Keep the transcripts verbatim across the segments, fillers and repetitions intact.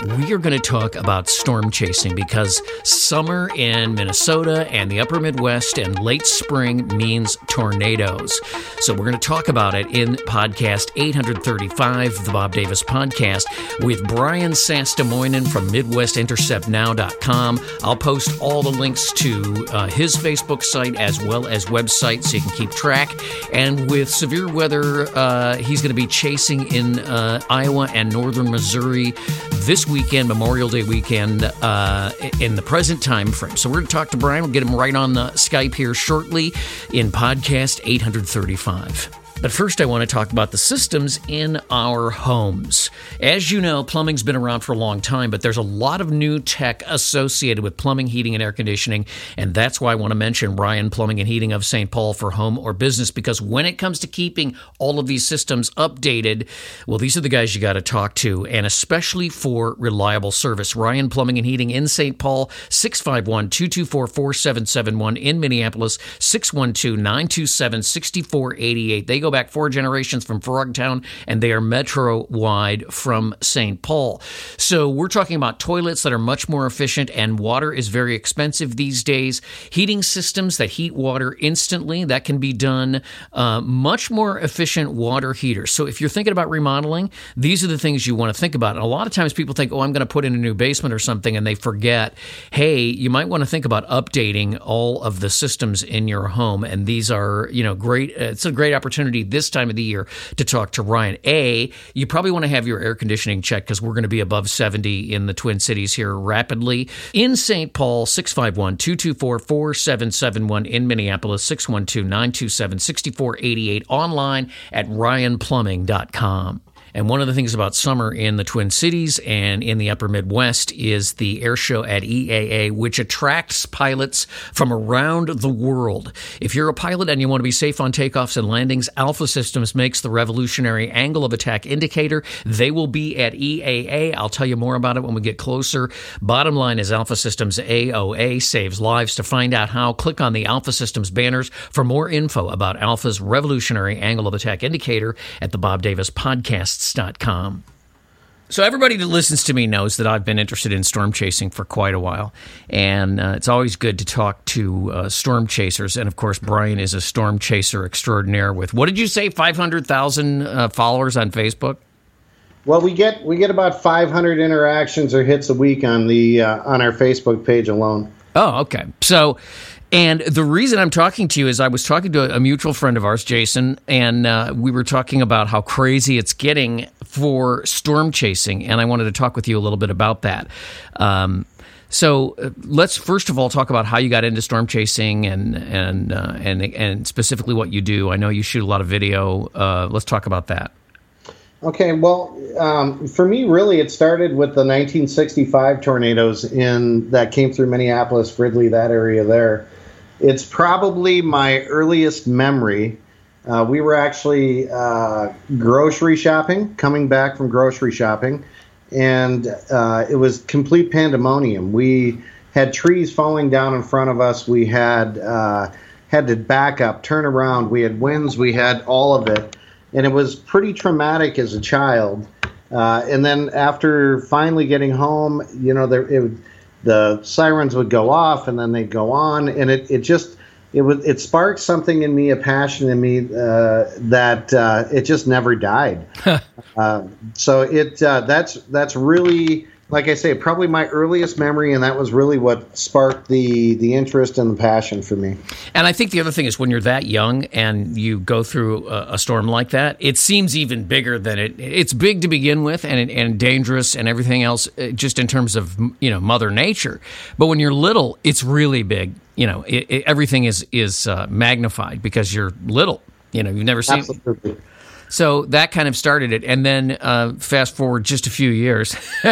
we are going to talk about storm chasing because summer in Minnesota and the upper Midwest and late spring means tornadoes. So we're going to talk about it in podcast eight thirty-five, the Bob Davis Podcast, with Brian Sastamoinen from Midwest Intercept Now dot com. I'll post all the links to uh, his Facebook site as well as website so you can keep track. And with severe weather, uh, he's going to be chasing in uh, Iowa and northern Missouri this weekend, Memorial Day weekend, uh, in the present time frame. So we're going to talk to Brian. We'll get him right on the Skype here shortly in podcast eight thirty-five. But first, I want to talk about the systems in our homes. As you know, plumbing's been around for a long time, but there's a lot of new tech associated with plumbing, heating, and air conditioning, and that's why I want to mention Ryan Plumbing and Heating of Saint Paul for home or business, because when it comes to keeping all of these systems updated, well, these are the guys you got to talk to, and especially for reliable service. Ryan Plumbing and Heating in Saint Paul, six five one, two two four, four seven seven one. In Minneapolis, six one two, nine two seven, six four eight eight. They go back four generations from Frogtown, and they are metro-wide from Saint Paul. So we're talking about toilets that are much more efficient, and water is very expensive these days. Heating systems that heat water instantly, that can be done. Uh, much more efficient water heaters. So if you're thinking about remodeling, these are the things you want to think about. And a lot of times people think, oh, I'm going to put in a new basement or something, and they forget, hey, you might want to think about updating all of the systems in your home. And these are, you know, great. It's a great opportunity this time of the year to talk to Ryan. A, you probably want to have your air conditioning checked because we're going to be above seventy in the Twin Cities here rapidly. In Saint Paul, six five one, two two four, four seven seven one. In Minneapolis, six one two, nine two seven, six four eight eight. Online at ryan plumbing dot com. And one of the things about summer in the Twin Cities and in the upper Midwest is the air show at E A A, which attracts pilots from around the world. If you're a pilot and you want to be safe on takeoffs and landings, Alpha Systems makes the revolutionary angle of attack indicator. They will be at E A A. I'll tell you more about it when we get closer. Bottom line is Alpha Systems A O A saves lives. To find out how, click on the Alpha Systems banners for more info about Alpha's revolutionary angle of attack indicator at the Bob Davis Podcasts dot com. So everybody that listens to me knows that I've been interested in storm chasing for quite a while, and uh, it's always good to talk to uh, storm chasers. And of course, Brian is a storm chaser extraordinaire with, what did you say, five hundred thousand uh, followers on Facebook? Well, we get we get about five hundred interactions or hits a week on the uh, on our Facebook page alone. Oh, okay. So. And the reason I'm talking to you is I was talking to a mutual friend of ours, Jason, and uh, we were talking about how crazy it's getting for storm chasing, and I wanted to talk with you a little bit about that. Um, so uh, let's first of all talk about how you got into storm chasing and and uh, and and specifically what you do. I know you shoot a lot of video. Uh, let's talk about that. Okay, well, um, for me, really, it started with the nineteen sixty-five tornadoes in that came through Minneapolis, Fridley, that area there. It's probably my earliest memory. Uh, we were actually uh, grocery shopping, coming back from grocery shopping, and uh, it was complete pandemonium. We had trees falling down in front of us. We had uh, had to back up, turn around. We had winds. We had all of it, and it was pretty traumatic as a child. Uh, and then after finally getting home, you know, there it would, the sirens would go off, and then they'd go on, and it, it just it was it sparked something in me, a passion in me uh, that uh, it just never died. uh, so it uh, that's that's really, like I say, probably my earliest memory, and that was really what sparked the the interest and the passion for me. And I think the other thing is when you're that young and you go through a, a storm like that, it seems even bigger than it. It's big to begin with, and and dangerous and everything else, just in terms of, you know, Mother Nature. But when you're little, it's really big. You know, it, it, everything is is uh, magnified because you're little. You know, you've never seen. Absolutely. So that kind of started it, and then uh, fast forward just a few years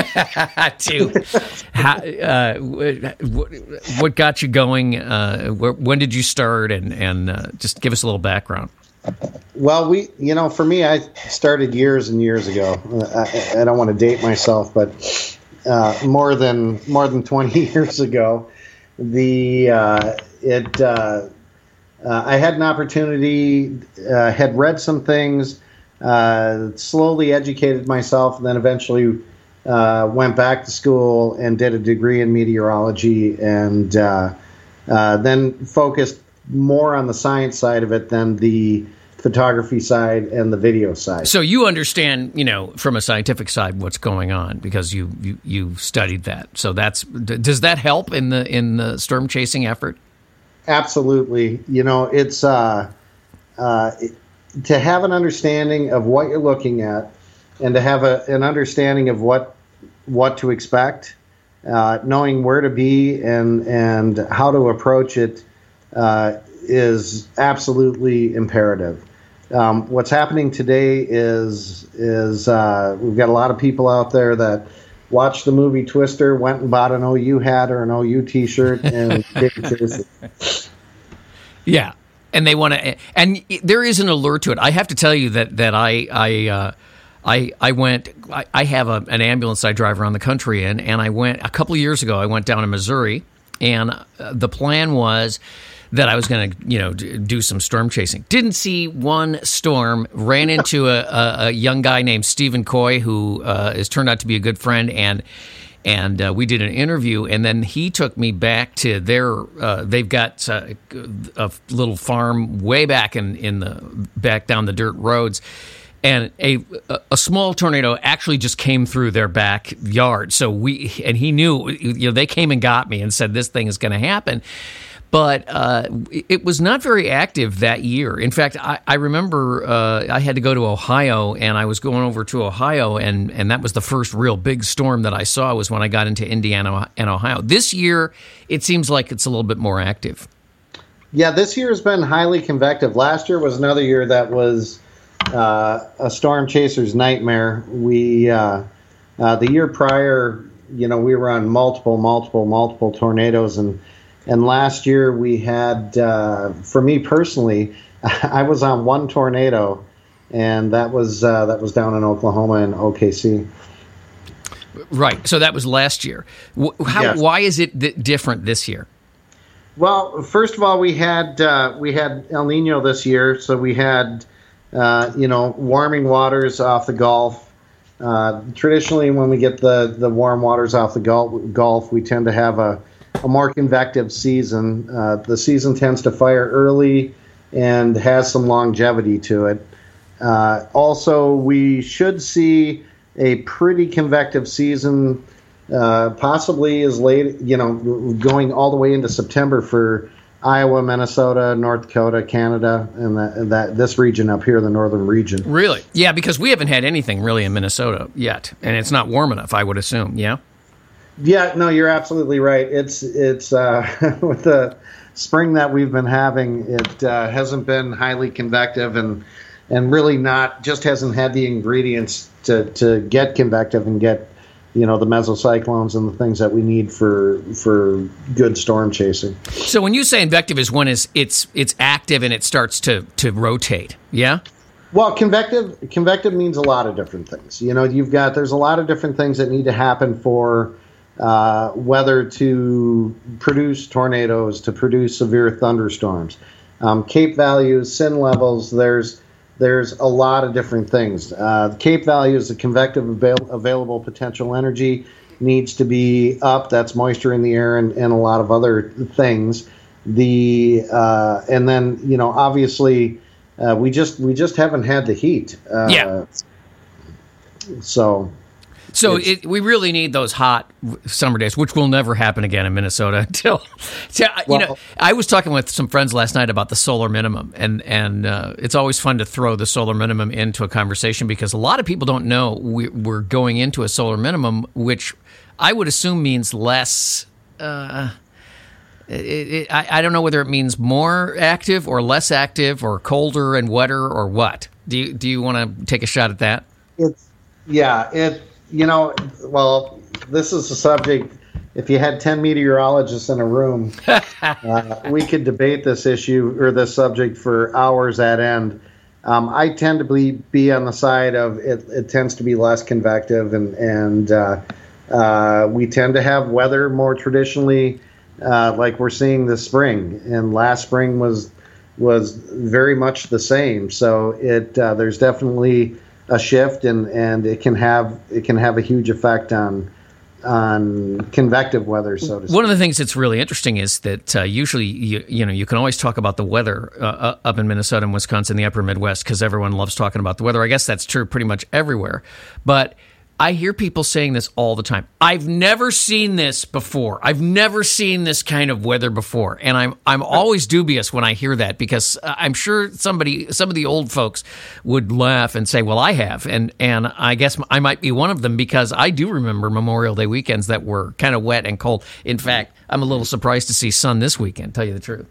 to how, uh, what got you going. Uh, when did you start, and and uh, just give us a little background. Well, we, you know, for me, I started years and years ago. I, I don't want to date myself, but uh, more than more than twenty years ago. The uh, it uh, uh, I had an opportunity, uh, had read some things, uh, slowly educated myself, and then eventually uh, went back to school and did a degree in meteorology, and uh, uh, then focused more on the science side of it than the photography side and the video side. So you understand, you know, from a scientific side what's going on because you you you studied that. So that's does that help in the in the storm chasing effort? Absolutely. You know, it's uh, uh, it, to have an understanding of what you're looking at, and to have a, an understanding of what what to expect, uh, knowing where to be and and how to approach it uh, is absolutely imperative. Um, what's happening today is is uh, we've got a lot of people out there that watched the movie Twister, went and bought an O U hat or an O U T-shirt, and didn't chase it. Yeah, and they want to, and there is an allure to it. I have to tell you that that I I uh, I I went. I, I have a, an ambulance I drive around the country in, and I went a couple of years ago. I went down to Missouri, and uh, the plan was that I was going to, you know, do some storm chasing. Didn't see one storm. Ran into a, a, a young guy named Stephen Coy, who uh, has turned out to be a good friend, and and uh, we did an interview. And then he took me back to their. Uh, they've got uh, a little farm way back in in the back down the dirt roads. And a a small tornado actually just came through their backyard. So we and he knew, you know, they came and got me and said this thing is going to happen. But uh, it was not very active that year. In fact, I, I remember uh, I had to go to Ohio, and I was going over to Ohio, and, and that was the first real big storm that I saw was when I got into Indiana and Ohio. This year, it seems like it's a little bit more active. Yeah, this year has been highly convective. Last year was another year that was uh, a storm chaser's nightmare. We uh, uh, the year prior, you know, we were on multiple, multiple, multiple tornadoes, and And last year we had, uh, for me personally, I was on one tornado, and that was uh, that was down in Oklahoma and O K C. Right. So that was last year. How, yes. Why is it th- different this year? Well, first of all, we had uh, we had El Nino this year, so we had uh, you know warming waters off the Gulf. Uh, traditionally, when we get the, the warm waters off the Gulf, Gulf, we tend to have a a more convective season. Uh, the season tends to fire early and has some longevity to it. Uh, also, we should see a pretty convective season, uh, possibly as late, you know, going all the way into September for Iowa, Minnesota, North Dakota, Canada, and that, that this region up here, the northern region. Really? Yeah, because we haven't had anything really in Minnesota yet, and it's not warm enough, I would assume, yeah? Yeah, no, you're absolutely right. It's it's uh, with the spring that we've been having, it uh, hasn't been highly convective, and and really not just hasn't had the ingredients to, to get convective and get, you know, the mesocyclones and the things that we need for for good storm chasing. So when you say invective is when is it's it's active and it starts to to rotate, yeah? Well, convective convective means a lot of different things. You know, you've got there's a lot of different things that need to happen for Uh, weather to produce tornadoes, to produce severe thunderstorms, um, Cape values, S I N levels. There's there's a lot of different things. Uh, the Cape value is the convective avail- available potential energy needs to be up. That's moisture in the air and, and a lot of other things. The uh, and then you know obviously uh, we just we just haven't had the heat. Uh, yeah. So. So it, we really need those hot summer days, which will never happen again in Minnesota until, you well, know, I was talking with some friends last night about the solar minimum, and, and uh, it's always fun to throw the solar minimum into a conversation because a lot of people don't know we, we're going into a solar minimum, which I would assume means less, uh, it, it, I, I don't know whether it means more active or less active or colder and wetter or what. Do you, do you want to take a shot at that? It's, yeah, it. You know, well, this is a subject. If you had ten meteorologists in a room, uh, we could debate this issue or this subject for hours at end. Um, I tend to be, be on the side of it, it tends to be less convective, and, and uh, uh, we tend to have weather more traditionally uh, like we're seeing this spring. And last spring was was very much the same. So it uh, there's definitely a shift, and, and it can have it can have a huge effect on on convective weather, so to speak. One of the things that's really interesting is that uh, usually, you, you know, you can always talk about the weather uh, up in Minnesota and Wisconsin, the upper Midwest, because everyone loves talking about the weather. I guess that's true pretty much everywhere. But I hear people saying this all the time. I've never seen this before. I've never seen this kind of weather before. And I'm I'm always dubious when I hear that, because I'm sure somebody, some of the old folks would laugh and say, well, I have. And, and I guess I might be one of them, because I do remember Memorial Day weekends that were kind of wet and cold. In fact, I'm a little surprised to see sun this weekend, tell you the truth.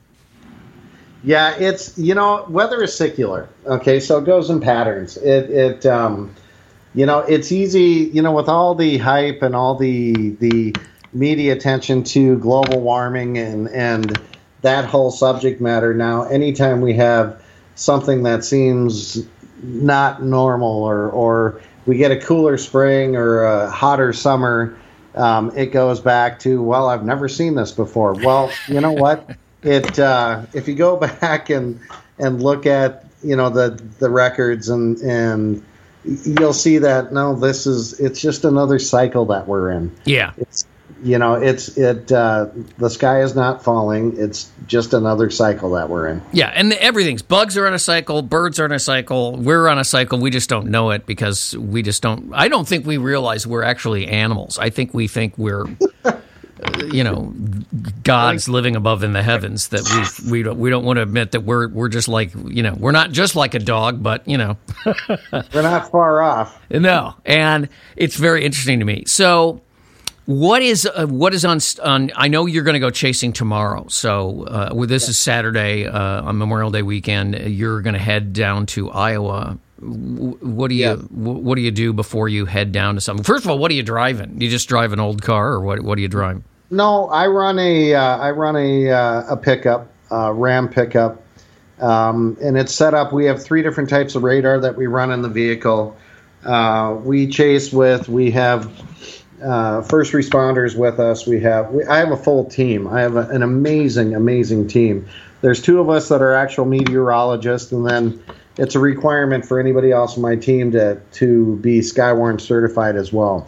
Yeah, it's, you know, weather is secular. Okay, so it goes in patterns. It, it, um, You know, it's easy, you know, with all the hype and all the the media attention to global warming and, and that whole subject matter. Now, anytime we have something that seems not normal, or, or we get a cooler spring or a hotter summer, um, it goes back to, well, I've never seen this before. Well, you know what? It uh, if you go back and and look at, you know, the, the records and and you'll see that, no, this is, it's just another cycle that we're in. Yeah. It's, you know, it's, it, uh, the sky is not falling. It's just another cycle that we're in. Yeah. And everything's, bugs are on a cycle, birds are on a cycle, we're on a cycle. We just don't know it, because we just don't, I don't think we realize we're actually animals. I think we think we're, you know, gods living above in the heavens, that we we don't we don't want to admit that we're we're just like, you know, we're not just like a dog, but, you know, we're not far off. No, and it's very interesting to me. So, what is uh, what is on on? I know you're going to go chasing tomorrow. So, uh, well, this is Saturday uh, on Memorial Day weekend. You're going to head down to Iowa. What do you yeah. what do you do before you head down to something? First of all, what are you driving? You just drive an old car, or what? What do you drive? No, I run a uh, I run a uh, a pickup, uh, Ram pickup, um, and it's set up. We have three different types of radar that we run in the vehicle. Uh, we chase with. We have uh, first responders with us. We have. We, I have a full team. I have a, an amazing, amazing team. There's two of us that are actual meteorologists, and then it's a requirement for anybody else on my team to to be Skywarn certified as well.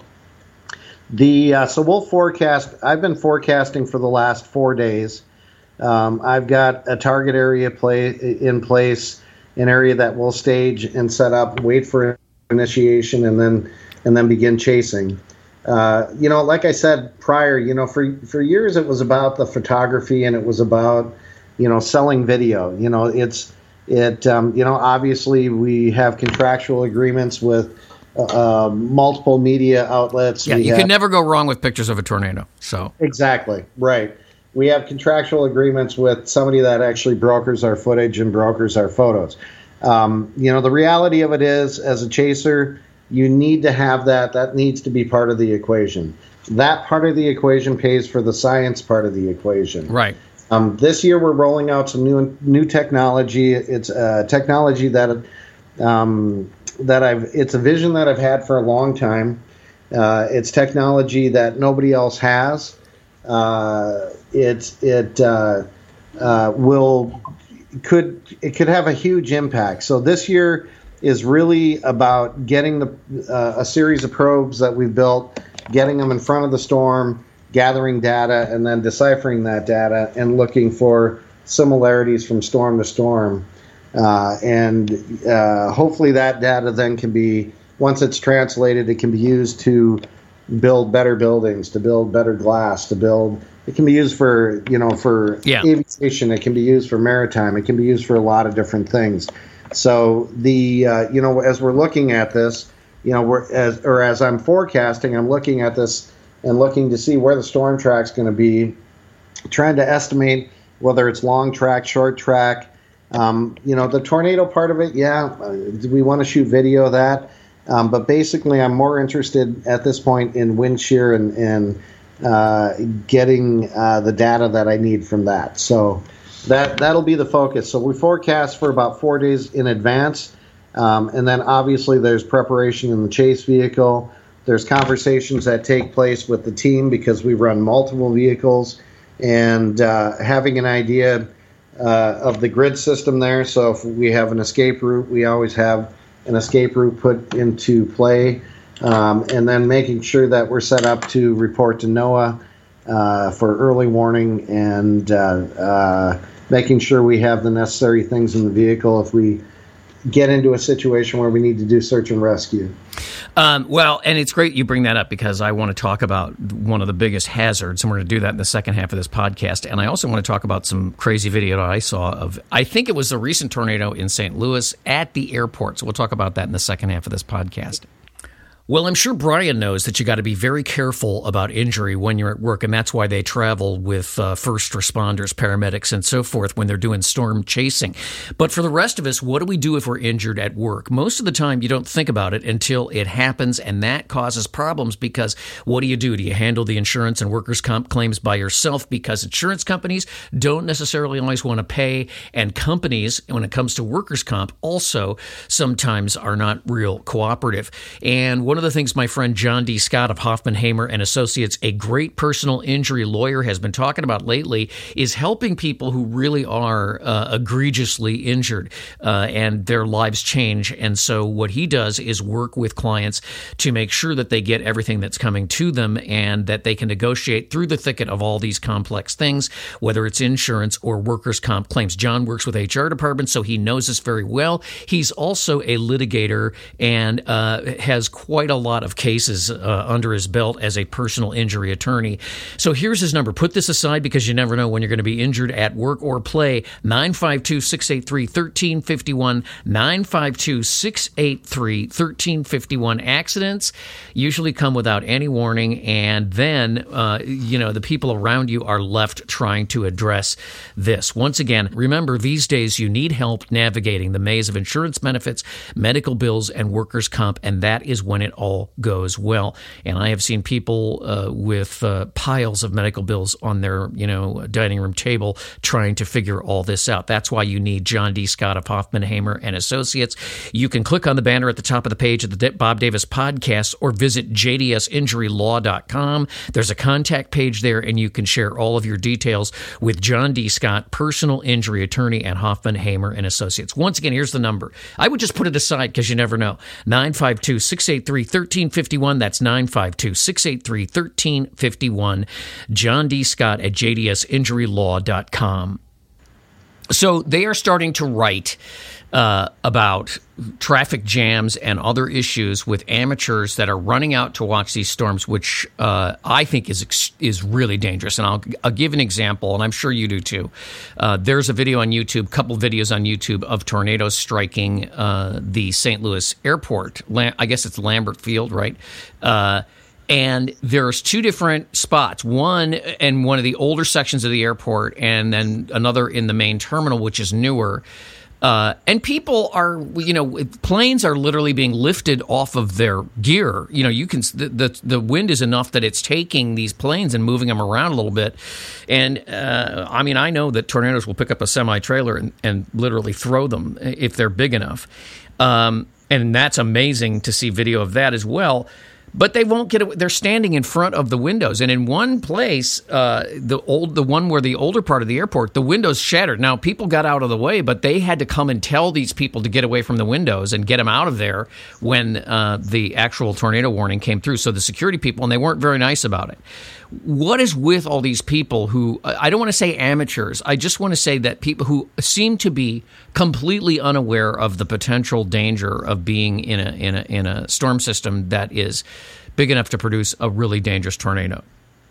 The uh, so we'll forecast. I've been forecasting for the last four days. Um, I've got a target area play in place, an area that we'll stage and set up, wait for initiation, and then and then begin chasing. Uh, you know, like I said prior, you know, for for years it was about the photography, and it was about, you know, selling video. You know, it's it. Um, you know, obviously we have contractual agreements with Uh, multiple media outlets. Yeah, we you have, can never go wrong with pictures of a tornado. So exactly right. We have contractual agreements with somebody that actually brokers our footage and brokers our photos. Um, you know, the reality of it is, as a chaser, you need to have that. That needs to be part of the equation. That part of the equation pays for the science part of the equation. Right. Um, this year we're rolling out some new new technology. It's uh, technology that. Um, that I've it's a vision that I've had for a long time. Uh, it's technology that nobody else has. Uh, it it uh, uh, will could it could have a huge impact. So this year is really about getting the uh, a series of probes that we've built, getting them in front of the storm, gathering data, and then deciphering that data and looking for similarities from storm to storm. Uh, and uh, hopefully that data then can be, once it's translated, it can be used to build better buildings, to build better glass, to build, it can be used for, you know, for yeah. aviation, it can be used for maritime, it can be used for a lot of different things. So the, uh, you know, as we're looking at this, you know, we're as, or as I'm forecasting, I'm looking at this and looking to see where the storm track's going to be, trying to estimate whether it's long track, short track. Um, you know, the tornado part of it, yeah, we want to shoot video of that. Um, but basically, I'm more interested at this point in wind shear and, and uh, getting uh, the data that I need from that. So that, that'll be the focus. So we forecast for about four days in advance. Um, and then obviously there's preparation in the chase vehicle. There's conversations that take place with the team because we run multiple vehicles, and uh, having an idea Uh, of the grid system there. So if we have an escape route, we always have an escape route put into play, um, and then making sure that we're set up to report to NOAA uh, for early warning, and uh, uh, making sure we have the necessary things in the vehicle if we get into a situation where we need to do search and rescue. Um, well, and it's great you bring that up, because I want to talk about one of the biggest hazards, and we're going to do that in the second half of this podcast. And I also want to talk about some crazy video that I saw of, I think it was the recent tornado in Saint Louis at the airport. So we'll talk about that in the second half of this podcast. Well, I'm sure Brian knows that you got to be very careful about injury when you're at work, and that's why they travel with uh, first responders, paramedics, and so forth when they're doing storm chasing. But for the rest of us, what do we do if we're injured at work? Most of the time, you don't think about it until it happens, and that causes problems, because what do you do? Do you handle the insurance and workers' comp claims by yourself? Because insurance companies don't necessarily always want to pay, and companies, when it comes to workers' comp, also sometimes are not real cooperative. And one of the things my friend John D. Scott of Hoffman, Hamer and Associates, a great personal injury lawyer, has been talking about lately is helping people who really are uh, egregiously injured uh, and their lives change. And so what he does is work with clients to make sure that they get everything that's coming to them and that they can negotiate through the thicket of all these complex things, whether it's insurance or workers' comp claims. John works with H R departments, so he knows this very well. He's also a litigator and uh, has quite a lot of cases uh, under his belt as a personal injury attorney. So here's his number. Put this aside, because you never know when you're going to be injured at work or play. nine five two, six eight three, one three five one, nine five two, six eight three, one three five one. Accidents usually come without any warning, and then, uh, you know, the people around you are left trying to address this. Once again, remember, these days you need help navigating the maze of insurance benefits, medical bills, and workers' comp, and that is when it all goes well. And I have seen people uh, with uh, piles of medical bills on their, you know, dining room table trying to figure all this out. That's why you need John D. Scott of Hoffman, Hamer and Associates. You can click on the banner at the top of the page of the Bob Davis podcast, or visit j d s injury law dot com. There's a contact page there, and you can share all of your details with John D. Scott, personal injury attorney at Hoffman, Hamer and Associates. Once again, here's the number. I would just put it aside, because you never know. nine five two, six eight three, one three five one. That's nine five two, six eight three, one three five one. John D. Scott at j d s injury law dot com. So they are starting to write uh, about traffic jams and other issues with amateurs that are running out to watch these storms, which uh, I think is is really dangerous. And I'll, I'll give an example, and I'm sure you do too. Uh, there's a video on YouTube, a couple videos on YouTube of tornadoes striking uh, the Saint Louis airport. La- I guess it's Lambert Field, right? Uh, And there's two different spots, one in one of the older sections of the airport, and then another in the main terminal, which is newer. Uh, and people are, you know, planes are literally being lifted off of their gear. You know, you can the the, the wind is enough that it's taking these planes and moving them around a little bit. And uh, I mean, I know that tornadoes will pick up a semi-trailer and, and literally throw them if they're big enough. Um, and that's amazing to see video of that as well. But they won't get it. They're standing in front of the windows, and in one place, uh, the old, the one where the older part of the airport, the windows shattered. Now people got out of the way, but they had to come and tell these people to get away from the windows and get them out of there when uh, the actual tornado warning came through. So the security people, and they weren't very nice about it. What is with all these people who, I don't want to say amateurs, I just want to say that people who seem to be completely unaware of the potential danger of being in a in a in a storm system that is big enough to produce a really dangerous tornado?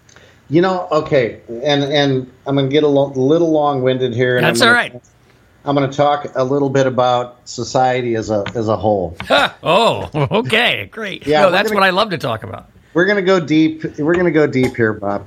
You know, okay, and and I'm going to get a lo- little long-winded here. And That's I'm all gonna, right. I'm going to talk a little bit about society as a as a whole. Oh, okay, great. Yeah, no, that's gonna, what I love to talk about. We're going to go deep. We're going to go deep here, Bob.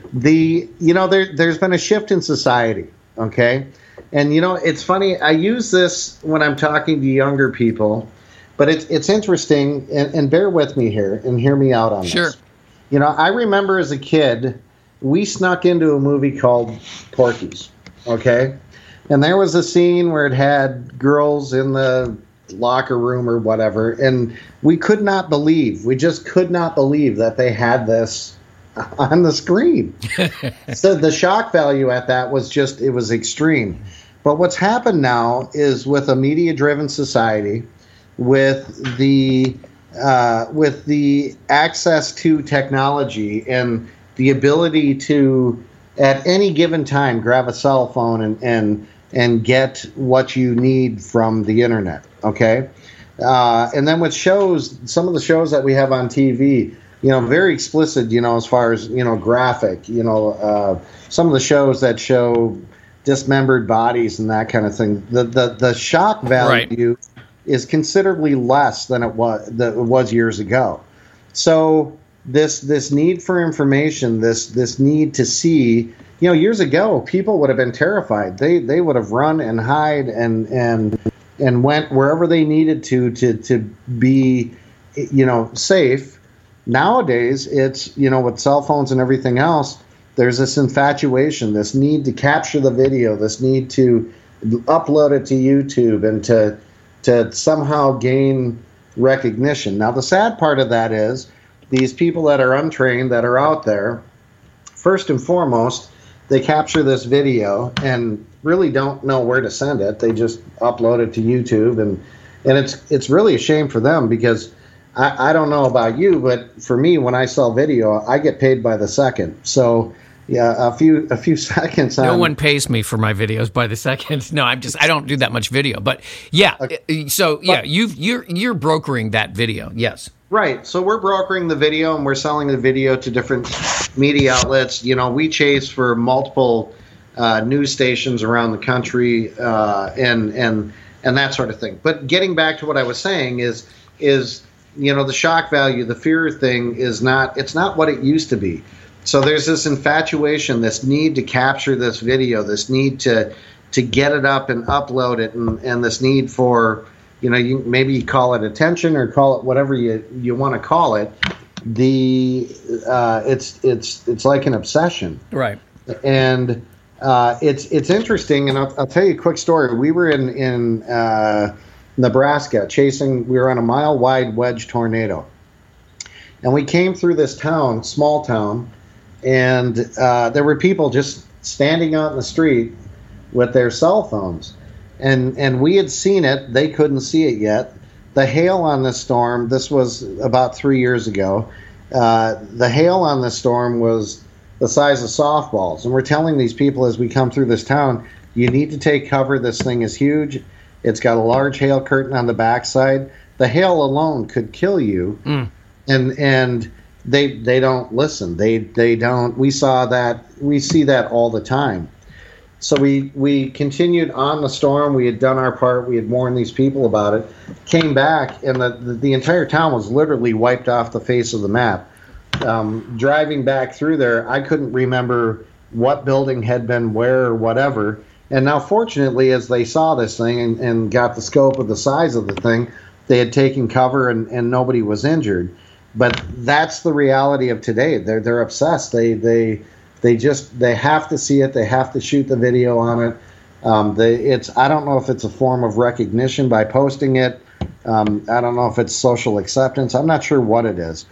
The you know there there's been a shift in society, okay? And you know it's funny. I use this when I'm talking to younger people, but it's it's interesting. And, and bear with me here and hear me out on Sure. this. You know, I remember as a kid, we snuck into a movie called Porky's, okay? And there was a scene where it had girls in the locker room or whatever, and we could not believe, we just could not believe that they had this on the screen. So the shock value at that was just, it was extreme. But what's happened now is with a media-driven society, with the uh, with the access to technology and the ability to, at any given time, grab a cell phone and and and get what you need from the internet. Okay, uh, and then with shows, some of the shows that we have on T V, you know, very explicit, you know, as far as, you know, graphic, you know, uh, some of the shows that show dismembered bodies and that kind of thing. The the the shock value right. is considerably less than it was that it was years ago. So this this need for information, this this need to see, you know, years ago people would have been terrified. They they would have run and hide and and and went wherever they needed to to to be, you know, safe. Nowadays, it's, you know, with cell phones and everything else, there's this infatuation, this need to capture the video, this need to upload it to YouTube and to to somehow gain recognition. Now, the sad part of that is these people that are untrained, that are out there, first and foremost, they capture this video and really don't know where to send it. They just upload it to YouTube, and and it's it's really a shame for them, because I, I don't know about you, but for me, when I sell video, I get paid by the second. So, yeah, a few a few seconds. No on, one pays me for my videos by the second. No, I'm just I don't do that much video. But yeah, okay. so yeah, but, you've you're you're brokering that video. Yes, right. So we're brokering the video, and we're selling the video to different media outlets. You know, we chase for multiple uh, news stations around the country, uh, and and and that sort of thing. But getting back to what I was saying is is. You know, the shock value, the fear thing is not, it's not what it used to be. So there's this infatuation, this need to capture this video, this need to to get it up and upload it, and, and this need for, you know, you maybe you call it attention or call it whatever you, you want to call it. The uh, it's it's it's like an obsession. Right. And uh, it's it's interesting, and I'll, I'll tell you a quick story. We were in, in uh, Nebraska chasing, we were on a mile wide wedge tornado, and we came through this town, small town, and uh, there were people just standing out in the street with their cell phones, and and we had seen it, they couldn't see it yet. The hail on this storm, this was about three years ago, uh, the hail on this storm was the size of softballs, and we're telling these people as we come through this town, you need to take cover, this thing is huge. It's got a large hail curtain on the backside. The hail alone could kill you, mm. and and they they don't listen. They they don't. We saw that. We see that all the time. So we we continued on the storm. We had done our part. We had warned these people about it. Came back, and the the, the entire town was literally wiped off the face of the map. Um, driving back through there, I couldn't remember what building had been where or whatever. And now, fortunately, as they saw this thing and, and got the scope of the size of the thing, they had taken cover and, and nobody was injured. But that's the reality of today. They're they're obsessed. They they they just they have to see it. They have to shoot the video on it. Um, they it's I don't know if it's a form of recognition by posting it. Um, I don't know if it's social acceptance. I'm not sure what it is.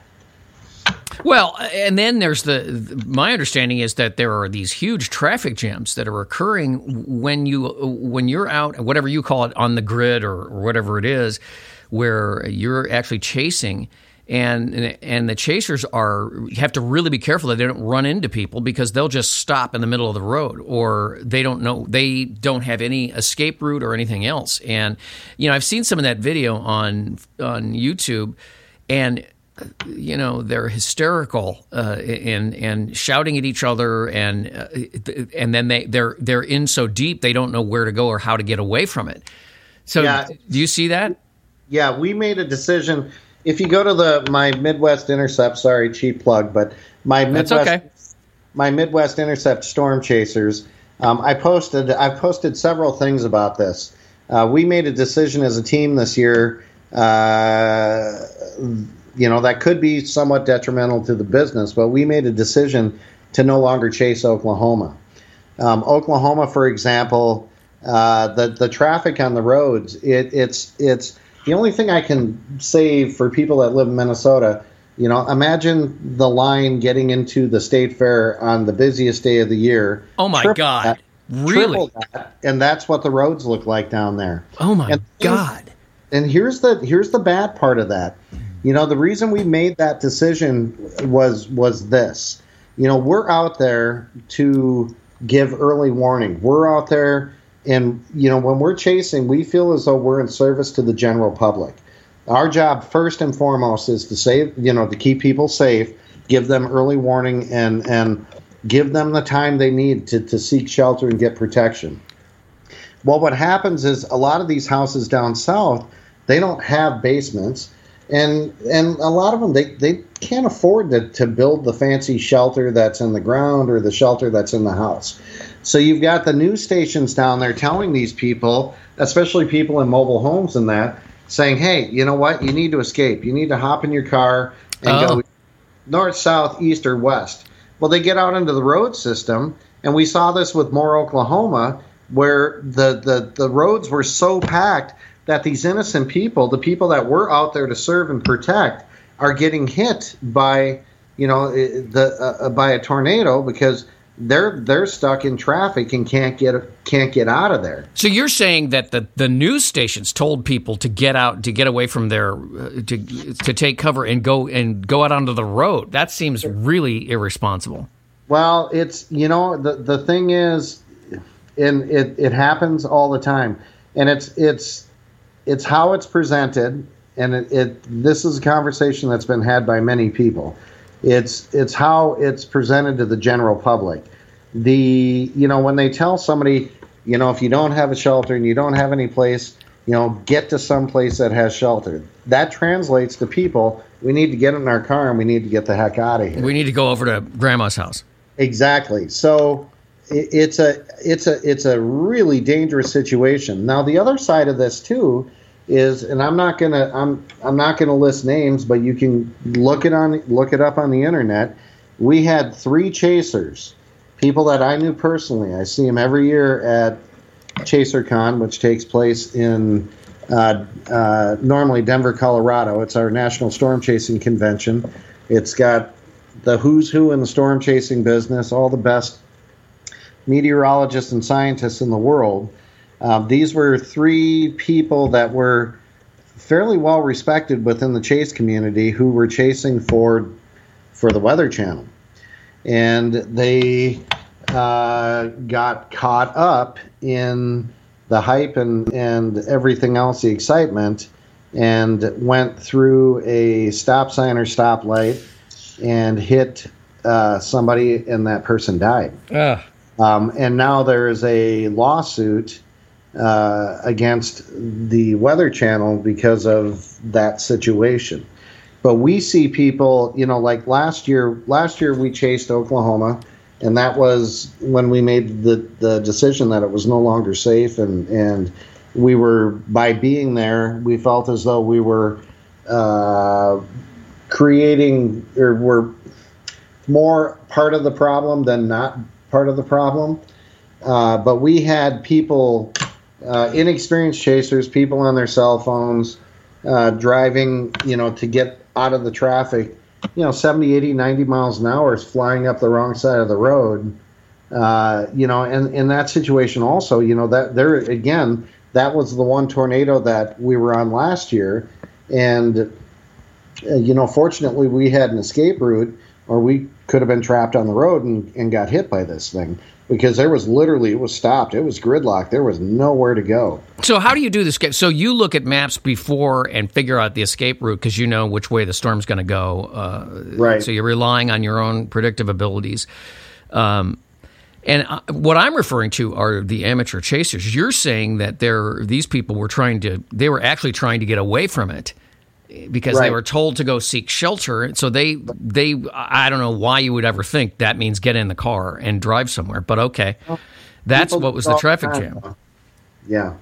Well, and then there's the, my understanding is that there are these huge traffic jams that are occurring when you, when you're out, whatever you call it, on the grid or, or whatever it is, where you're actually chasing, and, and the chasers are, you have to really be careful that they don't run into people, because they'll just stop in the middle of the road, or they don't know, they don't have any escape route or anything else. And, you know, I've seen some of that video on, on YouTube, and you know, they're hysterical uh, and and shouting at each other, and uh, and then they they're they're in so deep they don't know where to go or how to get away from it. So, yeah. Do you see that? Yeah, we made a decision. If you go to the my Midwest Intercept, sorry, cheap plug, but my Midwest That's okay. my Midwest Intercept Storm Chasers. Um, I posted I've posted several things about this. Uh, we made a decision as a team this year. Uh, You know, that could be somewhat detrimental to the business, but we made a decision to no longer chase Oklahoma. Um, Oklahoma, for example, uh, the the traffic on the roads, it, it's it's the only thing I can say for people that live in Minnesota. You know, imagine the line getting into the state fair on the busiest day of the year. Oh my God! That, really? That, and that's what the roads look like down there. Oh my and God! and here's the here's the bad part of that. You know, the reason we made that decision was was this. You know, we're out there to give early warning. We're out there, and you know, when we're chasing, we feel as though we're in service to the general public. Our job, first and foremost, is to save, you know, to keep people safe, give them early warning, and and give them the time they need to, to seek shelter and get protection. Well, what happens is a lot of these houses down south, they don't have basements, and and a lot of them, they, they can't afford to, to build the fancy shelter that's in the ground or the shelter that's in the house. So you've got the news stations down there telling these people, especially people in mobile homes and that, saying, hey, you know what, you need to escape. You need to hop in your car and oh. go north, south, east, or west. Well, they get out into the road system, and we saw this with Moore, Oklahoma, where the, the, the roads were so packed that these innocent people, the people that were out there to serve and protect, are getting hit by, you know, the uh, by a tornado because they're they're stuck in traffic and can't get can't get out of there. So you're saying that the, the news stations told people to get out, to get away from their, uh, to to take cover and go and go out onto the road. That seems really irresponsible. Well, it's, you know, the the thing is, and it, it happens all the time, and it's it's it's how it's presented, and it, it this is a conversation that's been had by many people. It's it's how it's presented to the general public. The you know when they tell somebody, you know, if you don't have a shelter and you don't have any place, you know, get to some place that has shelter. That translates to people, we need to get in our car and we need to get the heck out of here. We need to go over to grandma's house. Exactly. So it, it's a it's a it's a really dangerous situation. Now the other side of this too is, and I'm not gonna I'm I'm not gonna list names, but you can look it on look it up on the internet. We had three chasers, people that I knew personally. I see them every year at ChaserCon, which takes place in uh, uh, normally Denver, Colorado. It's our national storm chasing convention. It's got the who's who in the storm chasing business, all the best meteorologists and scientists in the world. Uh, these were three people that were fairly well respected within the chase community who were chasing for for the Weather Channel. And they uh, got caught up in the hype and, and everything else, the excitement, and went through a stop sign or stoplight and hit uh, somebody, and that person died. Uh. Um, and now there is a lawsuit uh, against the Weather Channel because of that situation. But we see people, you know, like last year, last year we chased Oklahoma, and that was when we made the, the decision that it was no longer safe. And, and we were, by being there, we felt as though we were uh, creating, or were more part of the problem than not part of the problem. Uh, but we had people, uh, inexperienced chasers, people on their cell phones, uh, driving, you know, to get out of the traffic, you know, seventy, eighty, ninety miles an hour is flying up the wrong side of the road. Uh, you know, and in that situation also, you know, that there, again, that was the one tornado that we were on last year. And, uh, you know, fortunately we had an escape route, or we could have been trapped on the road and, and got hit by this thing, because there was literally, it was stopped. It was gridlocked. There was nowhere to go. So how do you do this? So you look at maps before and figure out the escape route because you know which way the storm's going to go. Uh, right. So you're relying on your own predictive abilities. Um, and uh, what I'm referring to are the amateur chasers. You're saying that they're, these people were trying to, they were actually trying to get away from it, because right. they were told to go seek shelter. So they, they, I don't know why you would ever think that means get in the car and drive somewhere, but okay. That's People what was the traffic jam. Yeah.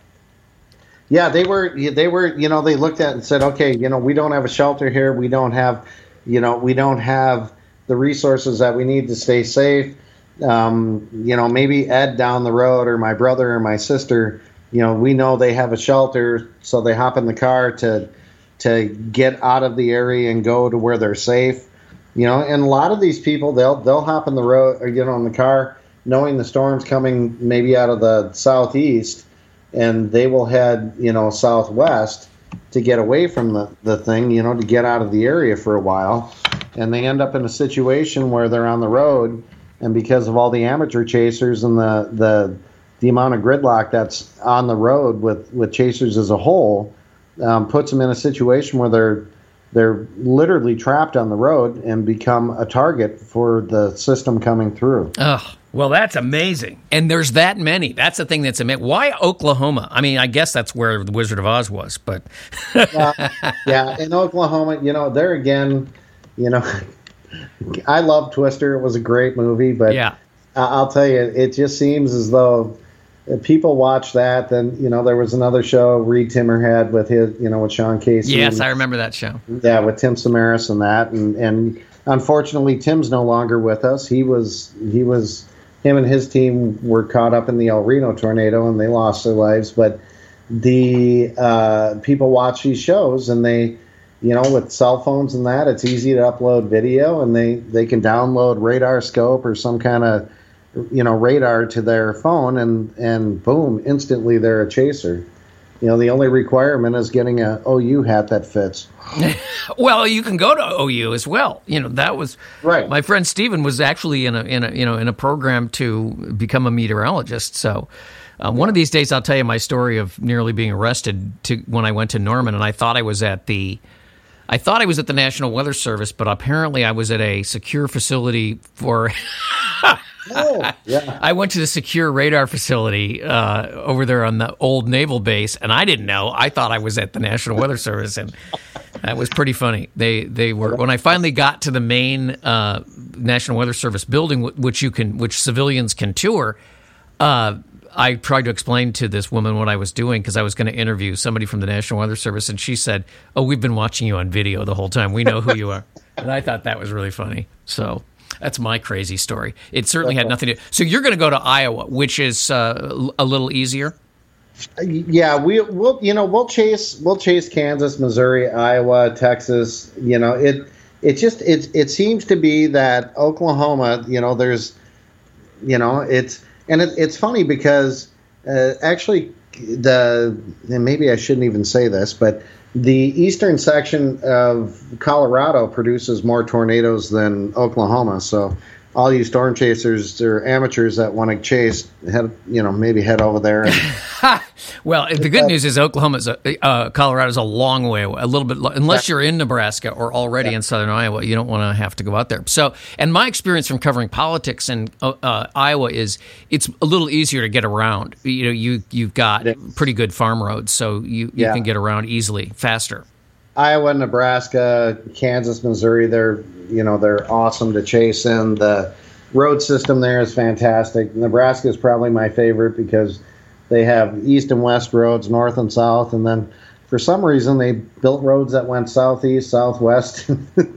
Yeah, they were, they were, you know, they looked at it and said, okay, you know, we don't have a shelter here. We don't have, you know, we don't have the resources that we need to stay safe. Um, you know, maybe Ed down the road, or my brother or my sister, you know, we know they have a shelter, so they hop in the car to, to get out of the area and go to where they're safe, you know. And a lot of these people, they'll they'll hop in the road or get on the car, knowing the storm's coming maybe out of the southeast, and they will head, you know, southwest, to get away from the, the thing, you know, to get out of the area for a while. And they end up in a situation where they're on the road, and because of all the amateur chasers and the the, the amount of gridlock that's on the road with, with chasers as a whole, um, puts them in a situation where they're they're literally trapped on the road and become a target for the system coming through. Oh, well, that's amazing. And there's that many. That's the thing that's amazing. Why Oklahoma? I mean, I guess that's where the Wizard of Oz was, but... uh, yeah, in Oklahoma, you know, there again, you know, I love Twister. It was a great movie, but yeah. I'll tell you, it just seems as though people watch that. Then, you know, there was another show Reed Timmer had with his, you know, with Sean Casey. Yes, and, I remember that show. Yeah, with Tim Samaras and that, and and unfortunately, Tim's no longer with us. He was he was him and his team were caught up in the El Reno tornado and they lost their lives. But the uh, people watch these shows and they, you know, with cell phones and that, it's easy to upload video and they they can download radar scope or some kind of, you know, radar to their phone, and, and boom, instantly they're a chaser. You know, the only requirement is getting a O U hat that fits. Well, you can go to O U as well. You know, that was right. My friend Steven was actually in a in a you know in a program to become a meteorologist. So uh, one of these days, I'll tell you my story of nearly being arrested to when I went to Norman, and I thought I was at the. I thought I was at the National Weather Service, but apparently I was at a secure facility for. Oh, yeah. I went to the secure radar facility uh, over there on the old naval base, and I didn't know. I thought I was at the National Weather Service, and that was pretty funny. They they were when I finally got to the main uh, National Weather Service building, which you can, which civilians can tour. Uh, I tried to explain to this woman what I was doing because I was going to interview somebody from the National Weather Service, and she said, "Oh, we've been watching you on video the whole time. We know who you are." And I thought that was really funny. So. That's my crazy story. It certainly had nothing to do. So you're going to go to Iowa, which is uh, a little easier. Yeah, we will. You know, we'll chase. We'll chase Kansas, Missouri, Iowa, Texas. You know, it. It just. It. It seems to be that Oklahoma. You know, there's. You know, it's and it, it's funny because uh, actually the and maybe I shouldn't even say this, but. The eastern section of Colorado produces more tornadoes than Oklahoma, so all you storm chasers or amateurs that want to chase, head you know maybe head over there. And, well, the good news is Oklahoma's a, uh, Colorado's a long way away, a little bit unless you're in Nebraska or already yeah. in southern Iowa. You don't want to have to go out there. So, and my experience from covering politics in uh, Iowa is it's a little easier to get around. You know, you you've got pretty good farm roads, so you, you yeah. can get around easily, faster. Iowa, Nebraska, Kansas, Missouri, they're you know they're awesome to chase in. The road system there is fantastic. Nebraska is probably my favorite because they have east and west roads, north and south, and then for some reason they built roads that went southeast, southwest,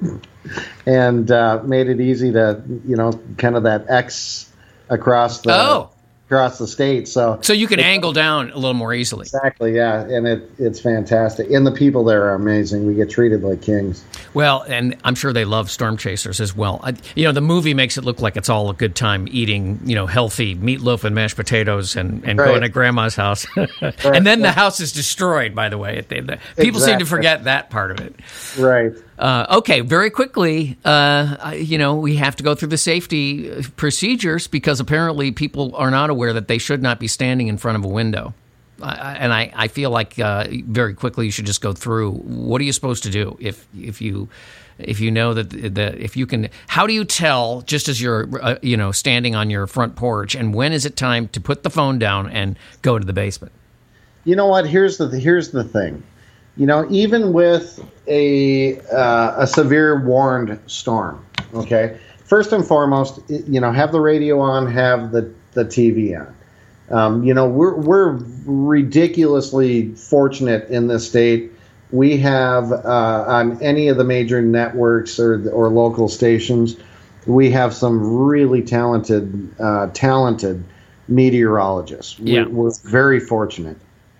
and uh, made it easy to you know kind of that X across the. Oh. Across the state, so so you can angle down a little more easily. Exactly, yeah, and it it's fantastic, and the people there are amazing. We get treated like kings. Well, and I'm sure they love storm chasers as well. I, you know, the movie makes it look like it's all a good time eating, you know, healthy meatloaf and mashed potatoes and, and right. going to grandma's house, right. and then the house is destroyed. By the way, they, the, people exactly. seem to forget that part of it. Right. Uh, okay, very quickly, uh, you know, we have to go through the safety procedures because apparently people are not aware that they should not be standing in front of a window. Uh, and I, I feel like uh, very quickly you should just go through. What are you supposed to do if if you if you know that that if you can? How do you tell just as you're uh, you know standing on your front porch, and when is it time to put the phone down and go to the basement? You know what? Here's the here's the thing. You know, even with a uh, a severe warned storm, okay. First and foremost, you know, have the radio on, have the, the T V on. Um, you know, we're we're ridiculously fortunate in this state. We have uh, on any of the major networks or or local stations, we have some really talented uh, talented meteorologists. Yeah. We're, we're very fortunate.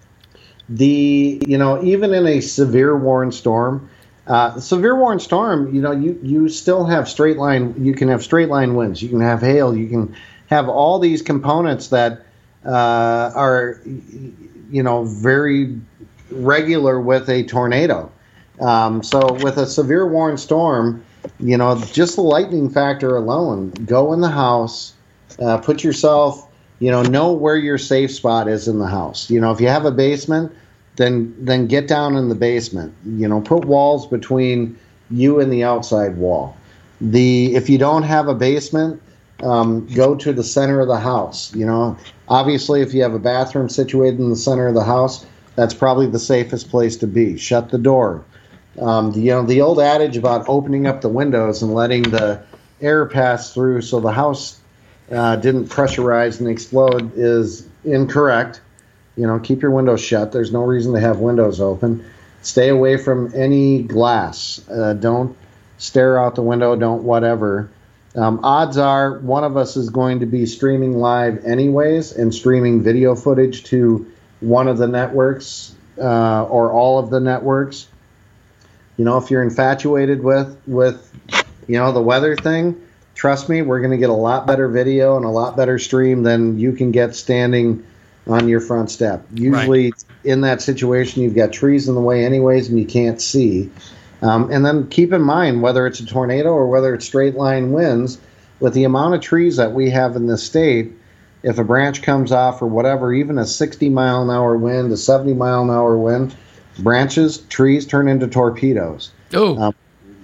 The you know even in a severe warned storm, uh, severe warned storm, you know you, you still have straight line. You can have straight line winds. You can have hail. You can have all these components that uh, are you know very regular with a tornado. Um, so with a severe warning storm, you know, just the lightning factor alone, go in the house, uh, put yourself, you know, know where your safe spot is in the house. You know, if you have a basement, then then get down in the basement. You know, put walls between you and the outside wall. The if you don't have a basement, um, go to the center of the house. You know, obviously, if you have a bathroom situated in the center of the house, that's probably the safest place to be. Shut the door. Um, the, you know, the old adage about opening up the windows and letting the air pass through so the house uh, didn't pressurize and explode is incorrect. You know, keep your windows shut. There's no reason to have windows open. Stay away from any glass. Uh, don't stare out the window. Don't whatever. Um, odds are one of us is going to be streaming live anyways and streaming video footage to one of the networks uh, or all of the networks. You know, if you're infatuated with, with, you know, the weather thing, trust me, we're going to get a lot better video and a lot better stream than you can get standing on your front step. Usually right. In that situation, you've got trees in the way anyways and you can't see. Um, and then keep in mind, whether it's a tornado or whether it's straight line winds, with the amount of trees that we have in this state, if a branch comes off or whatever, even a sixty mile an hour wind, a seventy mile an hour wind, branches, trees turn into torpedoes. Oh, um,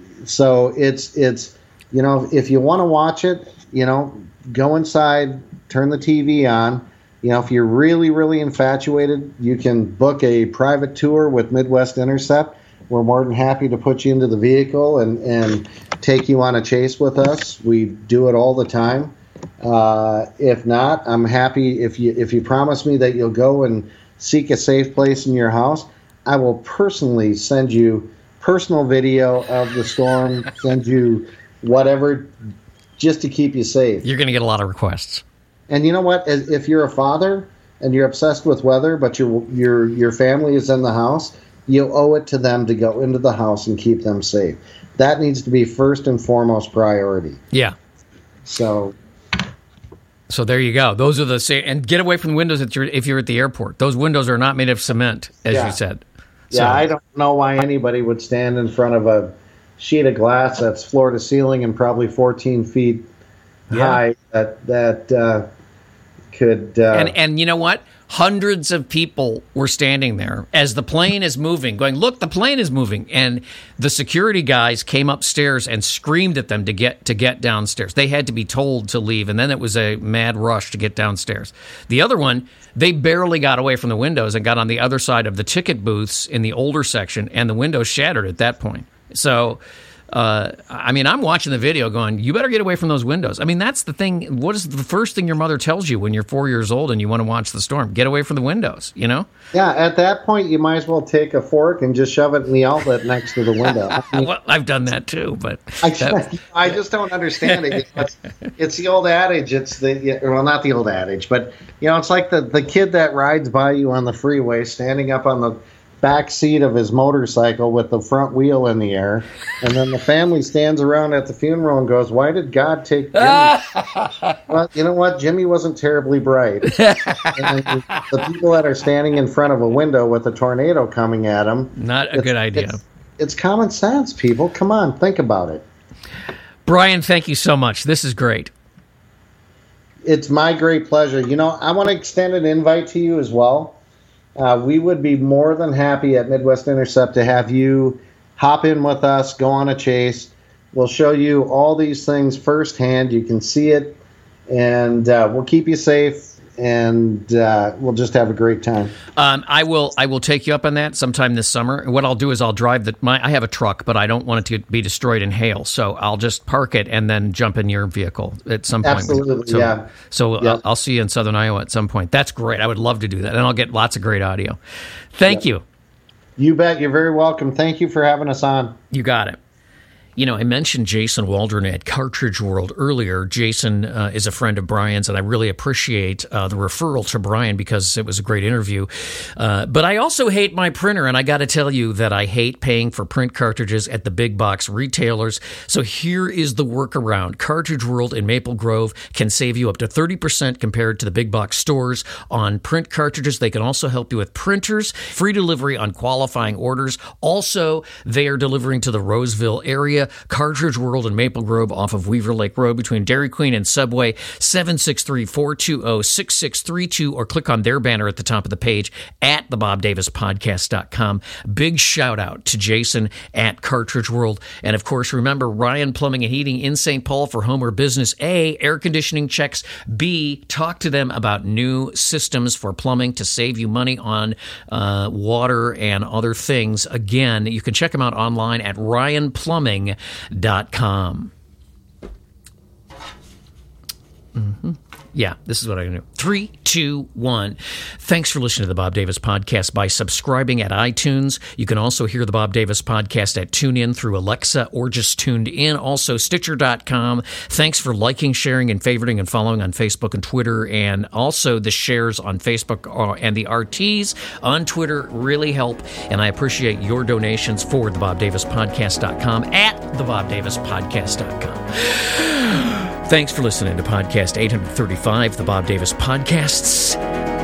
so it's it's you know, if you want to watch it, you know, go inside, turn the T V on. You know, if you're really really infatuated, you can book a private tour with Midwest Intercept. We're more than happy to put you into the vehicle and and take you on a chase with us. We do it all the time. Uh, if not, I'm happy if you if you promise me that you'll go and seek a safe place in your house. I will personally send you personal video of the storm, send you whatever, just to keep you safe. You're going to get a lot of requests. And you know what? If you're a father and you're obsessed with weather, but your your your family is in the house, you owe it to them to go into the house and keep them safe. That needs to be first and foremost priority. Yeah. So... So there you go. Those are the same, and get away from the windows if you're, if you're at the airport. Those windows are not made of cement, as yeah. you said. So, yeah, I don't know why anybody would stand in front of a sheet of glass that's floor to ceiling and probably fourteen feet yeah. high that that uh, could. Uh, and and you know what? Hundreds of people were standing there as the plane is moving, going, "Look, the plane is moving!" And the security guys came upstairs and screamed at them to get to get downstairs. They had to be told to leave, and then it was a mad rush to get downstairs. The other one, they barely got away from the windows and got on the other side of the ticket booths in the older section, and the windows shattered at that point. So. Uh, I mean, I'm watching the video going, you better get away from those windows. I mean, that's the thing. What is the first thing your mother tells you when you're four years old and you want to watch the storm? Get away from the windows, you know? Yeah, at that point, you might as well take a fork and just shove it in the outlet next to the window. I mean, well, I've done that too, but... I, I just don't understand it. It's, it's the old adage. It's the, well, not the old adage, but, you know, it's like the, the kid that rides by you on the freeway standing up on the back seat of his motorcycle with the front wheel in the air, and then the family stands around at the funeral and goes, "Why did God take Jimmy?" Well, you know what? Jimmy wasn't terribly bright. And the, the people that are standing in front of a window with a tornado coming at them, not a good idea. It's, it's common sense, people. Come on, think about it. Brian, thank you so much. This is great. It's my great pleasure. You know, I want to extend an invite to you as well. Uh, we would be more than happy at Midwest Intercept to have you hop in with us, go on a chase. We'll show you all these things firsthand. You can see it, and uh, we'll keep you safe, and uh, we'll just have a great time. Um, I will. I will take you up on that sometime this summer. And what I'll do is I'll drive the. My I have a truck, but I don't want it to be destroyed in hail, so I'll just park it and then jump in your vehicle at some point. Absolutely, so, yeah. So yeah. I'll, I'll see you in Southern Iowa at some point. That's great. I would love to do that, and I'll get lots of great audio. Thank yeah. you. You bet. You're very welcome. Thank you for having us on. You got it. You know, I mentioned Jason Waldron at Cartridge World earlier. Jason uh, is a friend of Brian's, and I really appreciate uh, the referral to Brian because it was a great interview. Uh, but I also hate my printer, and I got to tell you that I hate paying for print cartridges at the big box retailers. So here is the workaround. Cartridge World in Maple Grove can save you up to thirty percent compared to the big box stores on print cartridges. They can also help you with printers, free delivery on qualifying orders. Also, they are delivering to the Roseville area. Cartridge World in Maple Grove off of Weaver Lake Road between Dairy Queen and Subway, seven six three, four two zero, six six three two, or click on their banner at the top of the page at the bob davis podcast dot com. Big shout out to Jason at Cartridge World. And of course, remember Ryan Plumbing and Heating in Saint Paul for home or business. A, air conditioning checks. B, talk to them about new systems for plumbing to save you money on uh, water and other things. Again, you can check them out online at ryan plumbing dot com. Mm-hmm. Yeah, this is what I'm going to do. Three, two, one. Thanks for listening to the Bob Davis Podcast by subscribing at iTunes. You can also hear the Bob Davis Podcast at TuneIn through Alexa or just tuned in. Also, Stitcher dot com. Thanks for liking, sharing, and favoriting and following on Facebook and Twitter. And also the shares on Facebook and the R Ts on Twitter really help. And I appreciate your donations for the bob davis podcast dot com at the bob davis podcast dot com. Thanks for listening to podcast eight thirty-five, the Bob Davis Podcasts.